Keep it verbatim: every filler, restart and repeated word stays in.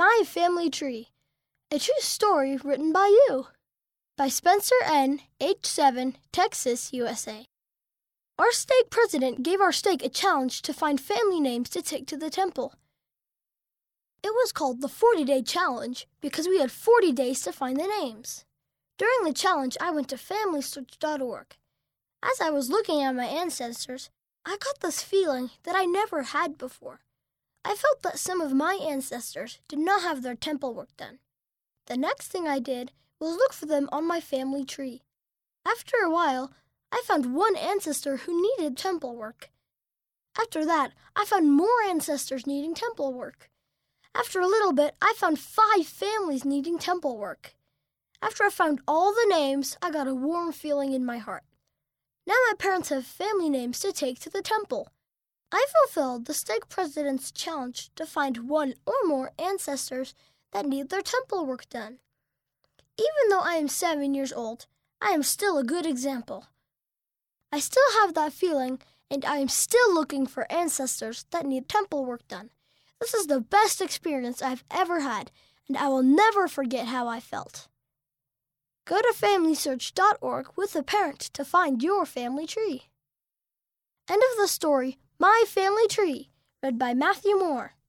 My Family Tree, a true story written by you, by Spencer N., age seven, Texas, U S A. Our stake president gave our stake a challenge to find family names to take to the temple. It was called the forty-day challenge because we had forty days to find the names. During the challenge, I went to family search dot org. As I was looking at my ancestors, I got this feeling that I never had before. I felt that some of my ancestors did not have their temple work done. The next thing I did was look for them on my family tree. After a while, I found one ancestor who needed temple work. After that, I found more ancestors needing temple work. After a little bit, I found five families needing temple work. After I found all the names, I got a warm feeling in my heart. Now my parents have family names to take to the temple. I fulfilled the stake president's challenge to find one or more ancestors that need their temple work done. Even though I am seven years old, I am still a good example. I still have that feeling, and I am still looking for ancestors that need temple work done. This is the best experience I've ever had, and I will never forget how I felt. Go to family search dot org with a parent to find your family tree. End of the story, My Family Tree, read by Matthew Moore.